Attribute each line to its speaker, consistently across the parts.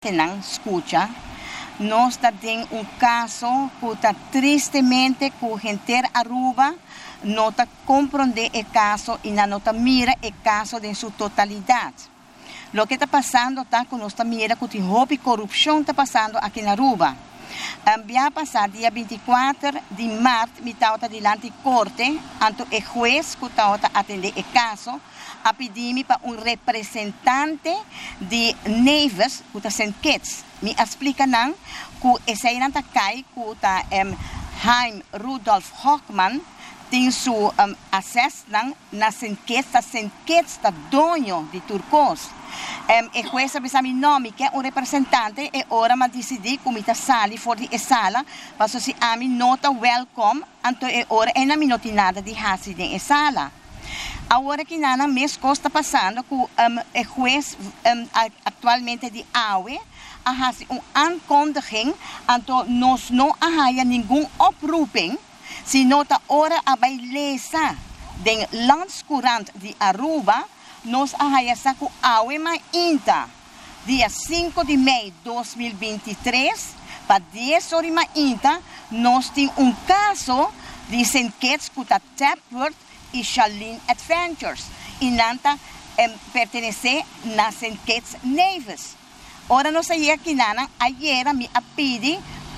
Speaker 1: Tenang escucha, nós tem caso que está tristemente que gente Aruba não está compreender o caso e não está mira o caso em sua totalidade. O que está passando está que nós mira que tem roubo e corrupção está passando aqui na Aruba. Dia passado, dia 24 de março, me estava diante de corte, anto o juiz que estava atender o caso, a pedir-me para representante de Neves, que está sem Kitts. Me explica não que esse aí não está cai, que está Heim Rudolf Hochmann, tem seu acesso na Saint-Kitts está dono de Turcos. E juez avisa mi nome que é representante e ora ma decidi como está sali fora de sala, passo se a mi nota welcome, anto e ora e na mi noti nada de hasi de sala. Agora que nada mês costa passando que o juez atualmente de AUE a hasi aankondiging, anto nós não há nenhum oproeping, se nota ora a bailesa den Landscourant de Aruba, nós arraiamos com a UEMA INTA, dia 5 de maio de 2023, para 10 horas INTA, nós temos caso de St. Kitts com a Tapworth e Shaolin Adventures, e nanta pertence a St. Kitts Neves. Ora, nós aí aqui, ayer me pedi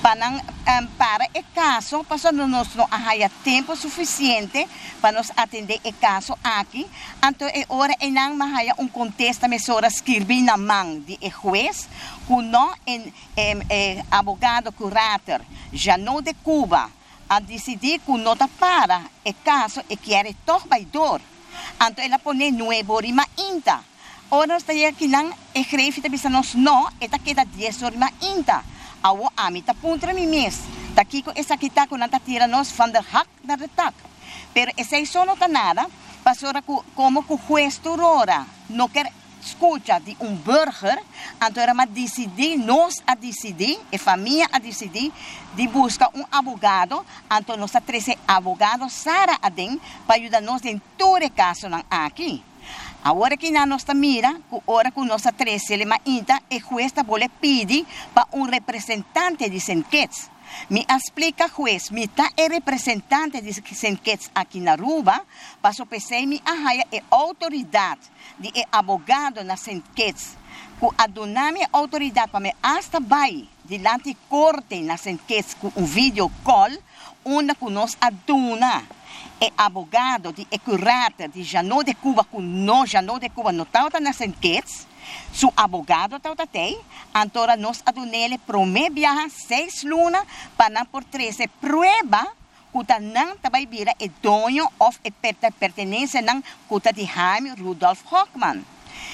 Speaker 1: para o caso, passando nós não há tempo suficiente para nos atender o caso aqui, então agora não há contexto mesora escrever na mão de juiz, que não advogado curator, já não de Cuba, a decidir que não para o caso e quer torbaidor, então ela põe nuevo rima inta. Ora nós está aqui não e greve bisa nós não, eta queda 10 rima inta. Awo amita puntra mi mes. Daqui com essa kita com nanta tira nós van der hak naar de tak. Pero essa isso não tá nada, pastora como que o juez turora não quer escuta de burger, então era mas decidir nós a decidir, a família a decidir de buscar advogado, então nós treze advogado Sara Aden para ajudar nós em todo caso não aqui. Agora que nós está mira, hora que nós treze ele ainda o juez está bole pedir para representante de St. Kitts. Me explica juez, me tá representante de St. Kitts aqui na Aruba, para so pensei me arraia autoridade de advogado na St. Kitts, que adoname autoridade para me hasta vai diante corte na St. Kitts com video call, onde que nós aduna advogado de curator de Janô de Cuba, que não Janô de Cuba não está na St. Kitts, su advogado está aí, então nós adunele promete viajar 6 lunas para por 13 prueba que não vai virar o dono ou pertenência não que de Heim Rudolf Hochmann.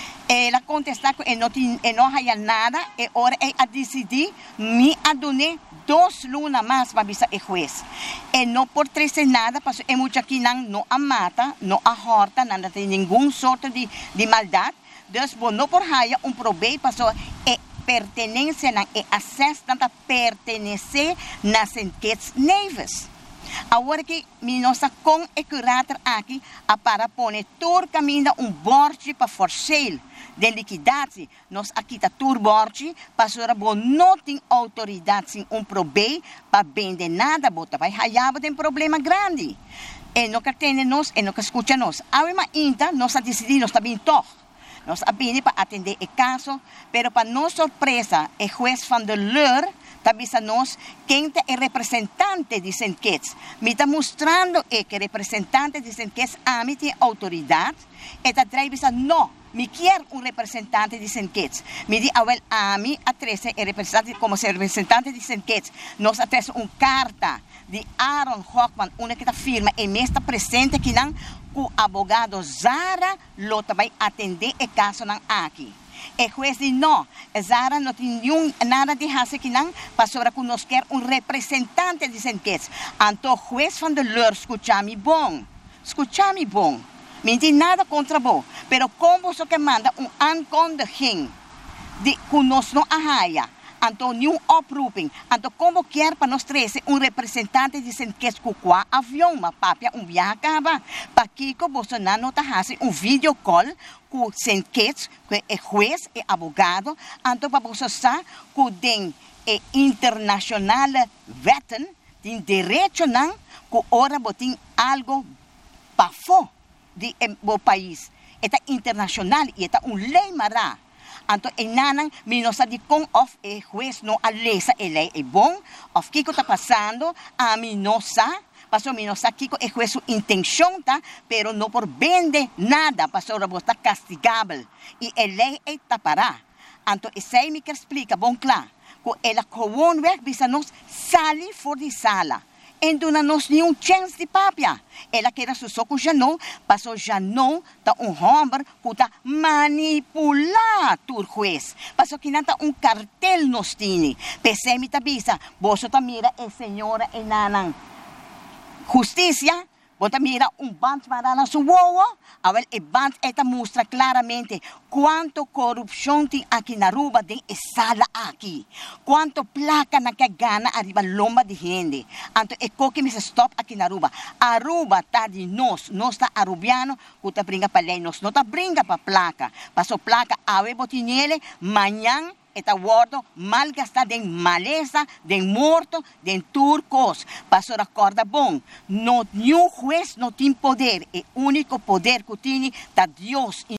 Speaker 1: Ela contesta que não há nada e ora a decidir me adune 2 lunas mais para bisa o juez. E não por 13 nada, porque é muito aqui não a mata, não a horta, não tem nenhum sorte de maldade. Então, não por raia problema, porque pertenência, acesso a pertencer na St. Kitts Neves. Agora que nós com o curator aqui, para pôr todo caminho borge para forçar de liquidade, nós aqui está todo borge, para não tem autoridade sem problema para vender nada, vai raiar tem problema grande. E não quer ter nós, e não quer escutar nós. Ainda nós decidimos, nós está bem toh. Nós abrimos para atender o caso, pero para nossa surpresa, o juez van der Leur está nós quem é representante de St. Kitts. Me está mostrando que o representante de St. Kitts a mim tem autoridade, e está dizendo não, me quer representante de St. Kitts. Me diz a mim a 13 representante como representante de St. Kitts. Nós atemos carta de Aaron Hochmann, uma que está firma e me está presente aqui não o advogado Zara lo vai atender o caso não aqui. O juez diz não, Zara não tem nada de fazer aqui não, para que nós quer representante de St. Kitts. Então o juez van der Leur escucha-me bom, me tem nada contra bom, pero como você que manda aankondiging de que nós não arraia, Então, nenhum oproeping. Então, como quer para nós trazer representante de Senquets com qual avião, uma papia, viagem acaba. Para que o Bolsonaro não está fazendo video call com Senquets, que é juiz e advogado. Então, para você saber que tem internacional wetten, tem direito não, que ora tem algo para fora do país. É internacional e é lei mará. Então, enanang minosa di kung of juez no alesa lei é bom, of kiko está passando a minosa, pasó minosa kiko juez su intenção tá, pero no por vende nada, pasó rabo está castigable e lei é tapará. Então, esse aí me quer explica bom claro, que ela gewoon weg bisa nos sali for di sala. Então não nos nenhum chance de papia. Ela quer su soco já não, passou já não, tá homem que tá manipular o juiz. Passou que não tá cartel nos tini. Pensei me tá bisa, você tá mira senhora enanan. Justiça, você mira band para na sua voa, agora band esta mostra claramente quanto corrupção tem aqui na Aruba, tem sala aqui. Quanto placa na que gana arriba lomba de gente. Então, é que me stop aqui na Aruba. Aruba tá de nós tá arubiano, que tá brinca para lei, nós não tá brinca para placa. Passou placa, ave botinele, manhã, está gordo, mal gastado em maleza, de morto, de turcos. Passou a corda bom. Nenhum juiz não tem poder. O único poder que tem é Deus.